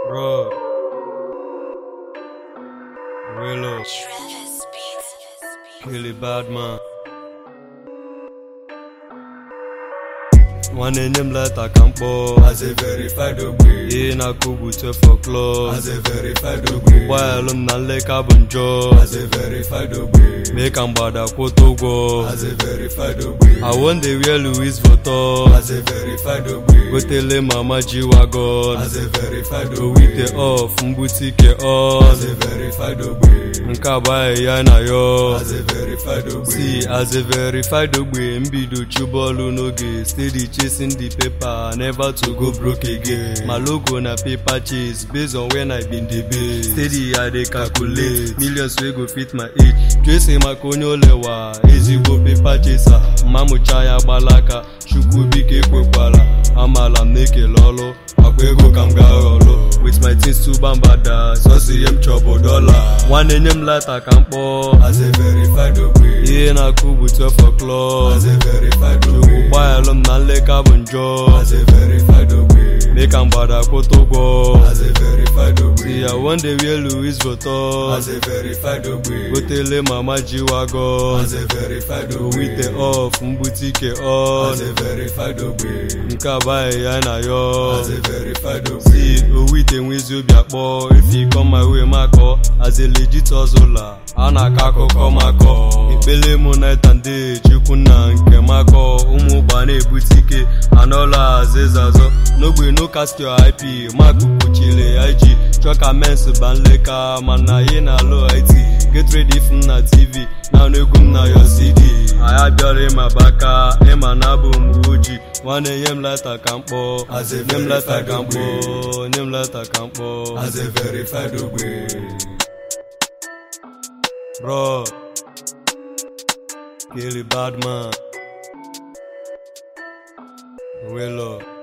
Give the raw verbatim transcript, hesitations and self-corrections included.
Bro, Willow, really bad man. One in him let a campo as a verified degree. In a kubu for clothes As a verified degree. while I'm not like a bunjo As a verified degree. make am bada kotogo. As a verified degree. I want the real Louis Vuitton. As a verified degree. Go tell him mama G-Wagon. As a verified With degree. the off, mbutike on. As a verified degree. Nkaba ya na yo. As a verified degree. See, as a verified dogbe, mbido chubolu noge. Steady chasing the paper, never to go broke again. My logo na paper chase, based on when I been the base. Steady I dey calculate, millions we go fit my age. Trace my konyo lewa, easy go paper chaser. Mamu chaya balaka, shukubike kwekwala. Amala mneke lolo, akwego kamga rolo. With my things to bambada, so see him trouble dollar. One in him lata kampo. As a verified degree. Yeah, na kubu twelve o'clock. As a verified degree. While I'm not like a bunjo. As a verified degree. Make am bada kotogo. As a verified degree. See, I want the real Louis Vuitton. As a verified degree. Go tell him mama G-Wagon. As a verified degree. With the off, mbutike on. As a verified degree. Nkaba ya na yo. As a verified degree. See, oh with the wizu biakpo. If you come my way, mako. As a legit hustler, anakako komako. Ipele mo night and day, chukuna nke mako. Umu bane butike, anola azezazo. No gbe no cast your I P, maku kuchile I G. Choka mensu banleka, mana ye na low I T. Get ready from na T V, now no gum na your C D. I abiore mabaka, ema nabu mbuji. One yem lata kampo, As a nem lata verified kampo, nem lata kampo. As a verified degree. Bro, Kelly bad man. Willow.